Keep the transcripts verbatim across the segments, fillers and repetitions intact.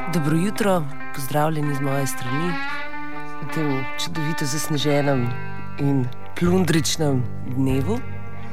Dobro jutro, pozdravljeni z moje strani v tem čudovito zasneženem in plundričnem dnevu.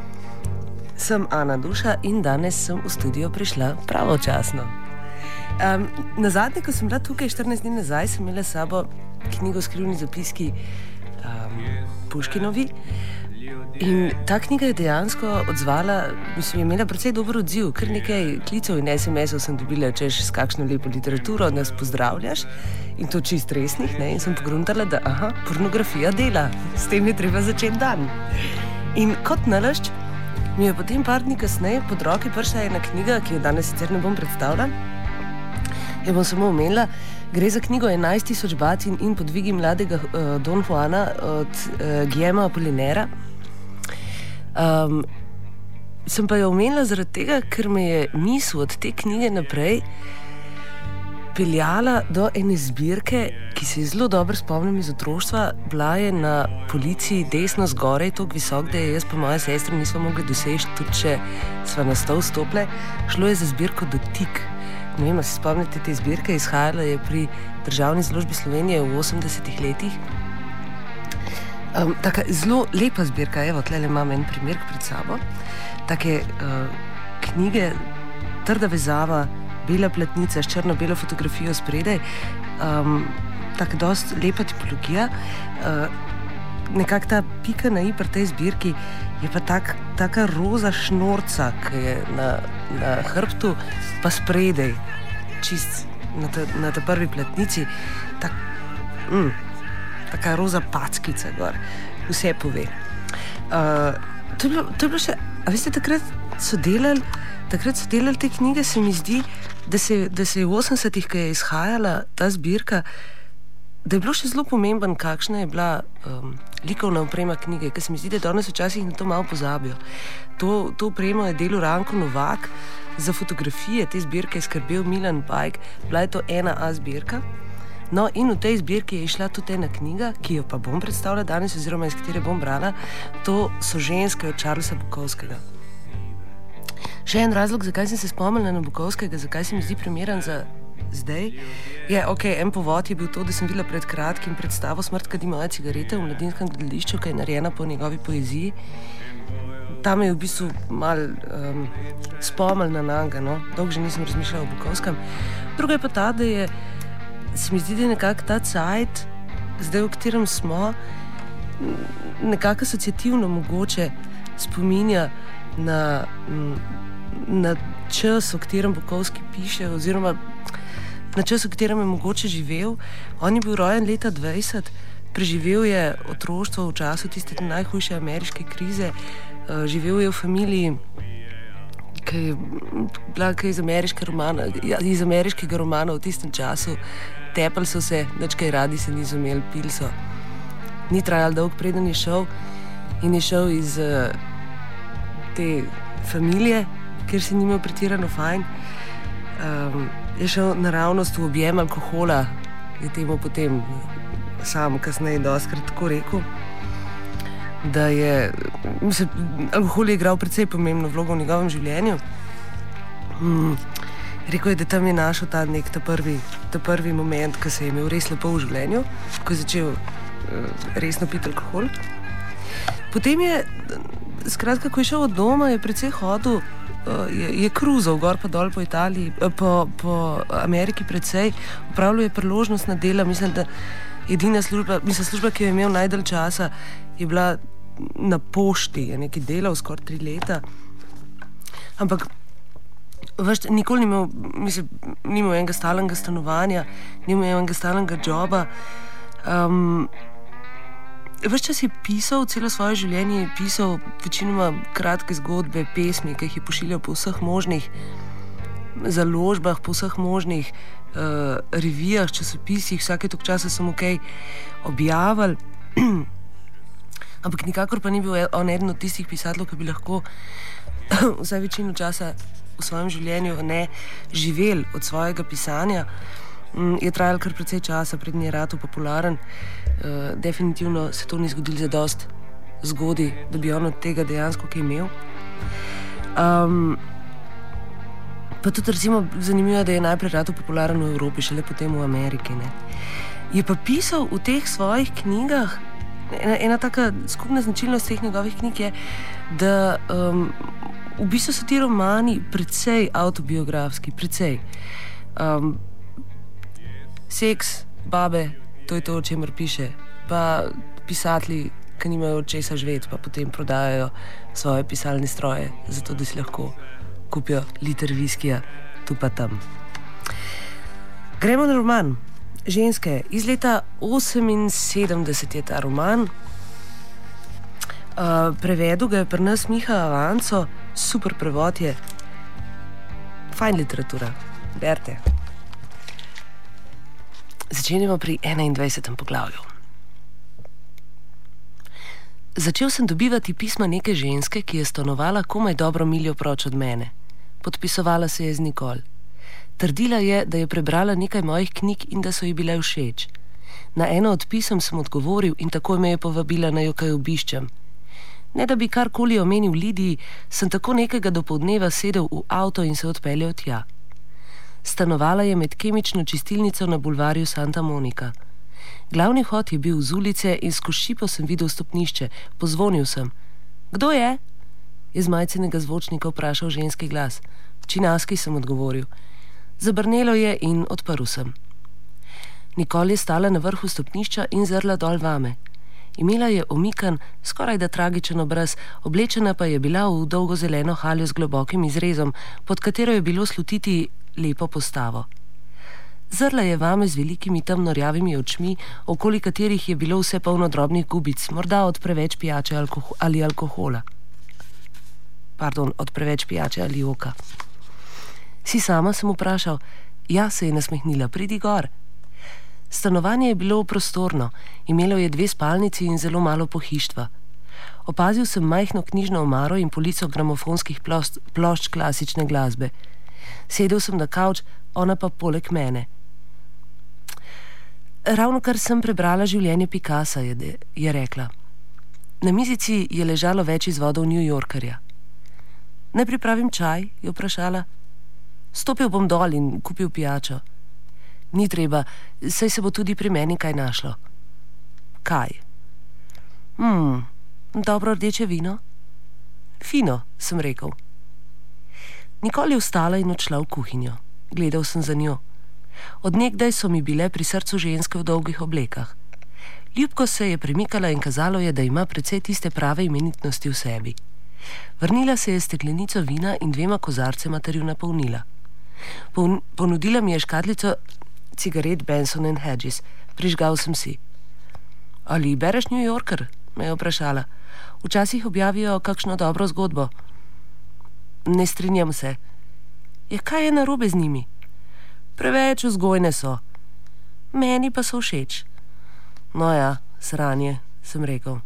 Sem Ana Duša in danes sem v studio prišla pravočasno. Um, na zadnje, ko sem bila tukaj štirinajst dni nazaj, sem imela s sabo knjigo Skrivni zapiski um, Puškinovi. In ta knjiga je dejansko odzvala, mislim, je imela precej dober odziv, kar nekaj klicev in es em esov sem dobila, češ s kakšno lepo literaturo nas pozdravljaš in to čist resnih, ne, in sem pogruntala, da aha, pornografija dela, s tem je treba začeti dan. In kot nalašč mi je potem par dni kasneje pod roke prišla ena knjiga, ki jo danes sicer ne bom predstavila, jo bom samo omenila. Gre za knjigo enajst tisoč bacin in podvigi mladega uh, Don Juana od uh, Guillerma Apollinaira. Um, sem pa jo omenila zaradi tega, ker me je misel od te knjige naprej peljala do ene zbirke, ki se je zelo dobro spomnim iz otroštva. Bila je na polici desno zgoraj, tako visok, da je jaz pa moja sestra nismo mogli doseči, tudi če sva na stol stopile. Šlo je za zbirko Dotik. Ne vem, se spomnite te zbirke, izhajala je pri Državni založbi Slovenije v osemdesetih letih. Um, taka zelo lepa zbirka, evo, tlele imam en primer pred sabo. Take uh, knjige, trda vezava, bela platnica s črno-belo fotografijo spredaj, um, taka dost lepa tipologija. Uh, nekako ta pika na i pri tej zbirki je pa tak, taka roza šnorca, ki je na, na hrbtu, pa spredaj, čist na ta, na ta prvi platnici, tak, mm, taka roza packica gor, vse pove. Uh, to, je bilo, to je bilo še, a veste, takrat so delali, takrat so delali te knjige, se mi zdi, da se, da se je v osemdesetih, ko je izhajala ta zbirka, da je bilo še zelo pomemben, kakšna je bila um, likovna oprema knjige, ker se mi zdi, da danes včasih na to malo pozabijo. To, to opremo je delal Ranko Novak, za fotografije te zbirke je skrbel Milan Pajk, bila je to ena A zbirka. No, in v tej zbirki je išla tudi ena knjiga, ki jo pa bom predstavila danes, oziroma iz katere bom brala. To so Ženske od Charlesa Bukowskega. Še en razlog, zakaj sem se spomnila na Bukowskega, zakaj se mi zdi primeren za zdaj, je, ok, en povod je bil to, da sem videla pred kratkim predstavo Smrt kadi moje cigarete v Mladinskem gledališču, ki je narejena po njegovi poeziji. Tam je v bistvu malo um, spomnila na njega, no, dolgo že nisem razmišljala o Bukowskem. Druga je pa ta, da je se mi zdi, da je nekako ta cajt, zdaj v katerem smo, nekako asociativno mogoče spominja na, na čas, v katerem Bukowski piše, oziroma na čas, v katerem je mogoče živel. On je bil rojen leta dvajset, preživel je otroštvo v času tiste najhujše ameriške krize, živel je v familiji, ki je bila iz, romana, iz ameriškega romana v tistem času. Tepali so se, nič kaj radi se niso imeli, pili so. Ni trajal dolg, preden je šel in je šel iz uh, te familije, kjer se ni imel pretirano fajn. Um, je šel naravnost v objem alkohola, je temu potem sam kasneje dostkrat tako rekel, da je, mislim, alkohol je igral precej pomembno vlogo v njegovem življenju. Mm. Rekel je, da tam je našel ta nek ta prvi, ta prvi moment, ko se je imel res lepo v življenju, ko je začel uh, resno piti alkohol. Potem je, skratka, ko je šel od doma, je precej hodil, uh, je, je kruzal gor pa dol po Italiji, uh, po, po Ameriki precej, upravljal je priložnostna dela, mislim, da edina služba, mislim, služba, ki jo je imel najdalj časa, je bila na pošti, je nekaj delal skoraj tri leta, ampak Veš, nikoli ni imel, mislim, ni imel enega stalnega stanovanja, ni imel enega stalnega džoba. Um, Ves čas je pisal, celo svoje življenje je pisal večinoma kratke zgodbe, pesmi, ki jih je pošiljal po vseh možnih založbah, po vseh možnih uh, revijah, časopisih, vsake toliko časa sem kaj objavil. Ampak nikakor pa ni bil on eden od tistih pisateljev, ki bi lahko vsaj večino časa v svojem življenju ne živel od svojega pisanja. Je trajal kar precej časa, preden je ratal popularen. Uh, definitivno se to ni zgodilo za dost zgodaj, da bi on od tega dejansko kaj imel. Um, Pa tudi recimo zanimivo, da je najprej rado popularen v Evropi, šele potem v Ameriki. Ne? Je pa pisal v teh svojih knjigah, ena, ena taka skupna značilnost teh njegovih knjig je, da um, v bistvu so ti romani precej avtobiografski, precej. Um, seks, babe, to je to, o čemer piše. Pa pisatelji, ki nimajo od česa živeti, pa potem prodajajo svoje pisalne stroje, zato da si lahko kupijo liter viskija tu pa tam. Gremo na roman Ženske. Iz leta oseminsedemdeset je ta roman. Uh, prevedel ga je pri nas Miha Avanco, super prevod je. Fajn literatura. Berite. Začenjamo pri enaindvajsetem poglavju. Začel sem dobivati pisma neke ženske, ki je stanovala komaj dobro miljo proč od mene. Podpisovala se je z Nikol. Trdila je, da je prebrala nekaj mojih knjig in da so ji bile všeč. Na eno od pisem sem odgovoril in takoj me je povabila, naj jo kaj obiščem. Ne da bi karkoli omenil Lidiji, sem tako nekega dopoldneva sedel v avto in se odpeljal tja. Stanovala je med kemično čistilnico na bulvarju Santa Monica. Glavni vhod je bil z ulice in skozi šipo sem videl stopnišče. Pozvonil sem. Kdo je? Je z majcenega zvočnika vprašal ženski glas. Činaski, sem odgovoril. Zabrnelo je in odprl sem. Nikol je stala na vrhu stopnišča in zrla dol vame. Imela je omikan, skoraj da tragičen obraz, oblečena pa je bila v dolgo zeleno haljo z globokim izrezom, pod katero je bilo slutiti lepo postavo. Zrla je vame z velikimi temnorjavimi očmi, okoli katerih je bilo vse polno drobnih gubic, morda od preveč pijače alkoho- ali alkohola. Pardon, od preveč pijače ali joka. Si sama, sem vprašal. Ja, se je nasmehnila, pridi gor. Stanovanje je bilo prostorno, imelo je dve spalnici in zelo malo pohištva. Opazil sem majhno knjižno omaro in polico gramofonskih plošč, plošč klasične glasbe. Sedel sem na kavč, ona pa poleg mene. Ravno kar sem prebrala življenje Picassa, je, je rekla. Na mizici je ležalo več izvodov New Yorkerja. Naj pripravim čaj, je vprašala. Stopil bom dol in kupil pijačo. Ni treba, saj se bo tudi pri meni kaj našlo. Kaj? Hmm, dobro rdeče vino? Fino, sem rekel. Nikoli je vstala in odšla v kuhinjo. Gledal sem za njo. Od nekdaj so mi bile pri srcu ženske v dolgih oblekah. Ljubko se je premikala in kazalo je, da ima precej tiste prave imenitnosti v sebi. Vrnila se je steklenico vina in dvema kozarcema ter ju napolnila. Pon- ponudila mi je škatlico cigaret Benson and Hedges. Prižgal sem si. Ali bereš New Yorker? Me je vprašala. Včasih objavijo kakšno dobro zgodbo. Ne strinjam se. Je, kaj je narobe z njimi? Preveč vzgojne so. Meni pa so všeč. No ja, sranje, sem rekel.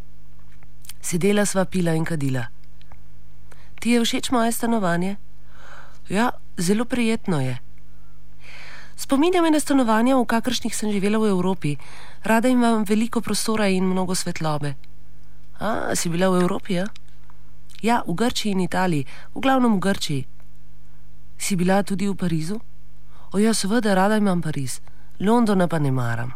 Sedela sva, pila in kadila. Ti je všeč moje stanovanje? Ja, zelo prijetno je. Spominja me na stanovanja, v kakršnih sem živela v Evropi. Rada imam veliko prostora in mnogo svetlobe. A, si bila v Evropi, ja? Ja, v Grčiji in Italiji, v glavnem v Grčiji. Si bila tudi v Parizu? O ja, seveda, rada imam Pariz. Londona pa ne maram.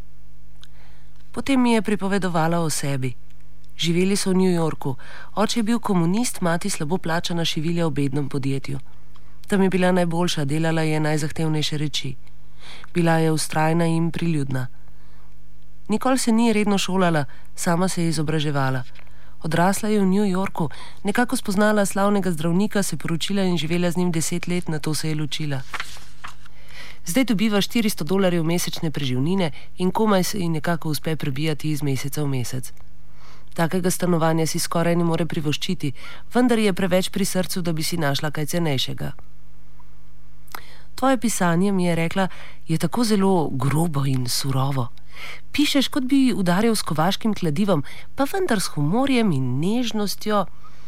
Potem mi je pripovedovala o sebi. Živeli so v New Yorku. Oče je bil komunist, mati slabo plačana šivilja v bednem podjetju. Tam je bila najboljša, delala je najzahtevnejše reči. Bila je vztrajna in priljudna. Nikoli se ni redno šolala, sama se je izobraževala. Odrasla je v New Yorku, nekako spoznala slavnega zdravnika, se poročila in živela z njim deset let, nato se je ločila. Zdaj dobiva štiristo dolarjev mesečne preživnine in komaj se ji nekako uspe prebijati iz meseca v mesec. Takega stanovanja si skoraj ne more privoščiti, vendar je preveč pri srcu, da bi si našla kaj cenejšega. Tvoje pisanje, mi je rekla, je tako zelo grobo in surovo. Pišeš, kot bi udarjal s kovaškim kladivom, pa vendar s humorjem in nežnostjo.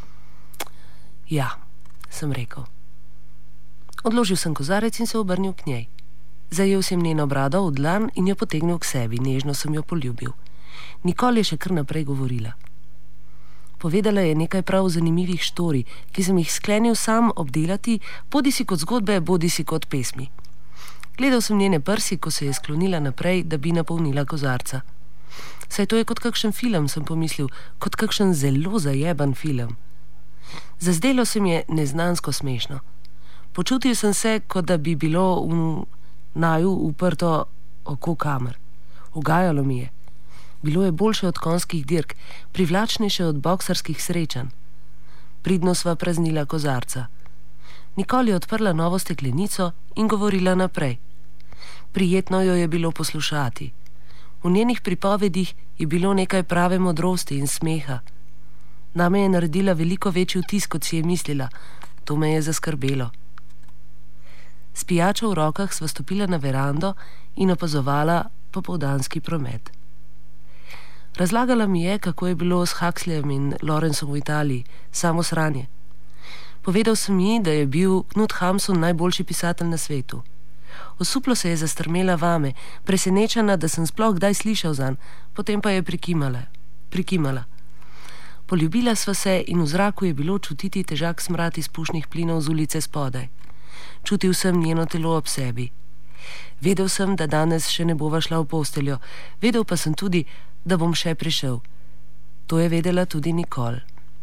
Ja, sem rekel. Odložil sem kozarec in se obrnil k njej. Zajel sem njeno brado v dlan in jo potegnil k sebi, nežno sem jo poljubil. Nikoli je še kar naprej govorila. Povedala je nekaj prav zanimivih štorij, ki sem jih sklenil sam obdelati, bodi si kot zgodbe, bodi si kot pesmi. Gledal sem njene prsi, ko se je sklonila naprej, da bi napolnila kozarca. Saj to je kot kakšen film, sem pomislil, kot kakšen zelo zajeban film. Zazdelo se mi je neznansko smešno. Počutil sem se, kot da bi bilo v naju uprto oko kamer. Ugajalo mi je. Bilo je boljše od konjskih dirk, privlačnejše od boksarskih srečanj. Pridno sva praznila kozarca. Nikoli je odprla novo steklenico in govorila naprej. Prijetno jo je bilo poslušati. V njenih pripovedih je bilo nekaj prave modrosti in smeha. Name je naredila veliko večji vtis, kot si je mislila. To me je zaskrbelo. S pijačo v rokah sva stopila na verando in opazovala popoldanski promet. Razlagala mi je, kako je bilo s Huxleyjem in Lawrencem v Italiji, samo sranje. Povedal sem ji, da je bil Knut Hamsun najboljši pisatelj na svetu. Osuplo se je zastrmela vame, presenečena, da sem sploh kdaj slišal zanj, potem pa je prikimala. prikimala. Poljubila sva se in v zraku je bilo čutiti težak smrad izpušnih plinov z ulice spodaj. Čutil sem njeno telo ob sebi. Vedel sem, da danes še ne bova šla v posteljo, vedel pa sem tudi, da bom še prišel. To je vedela tudi Nicole.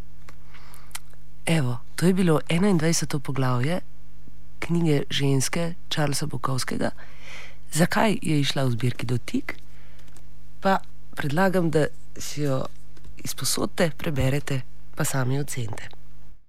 Evo, to je bilo enaindvajseto poglavje knjige Ženske Charlesa Bukowskega. Zakaj je išla v zbirki Dotik? Pa predlagam, da si jo izposodite, preberete, pa sami ocenite.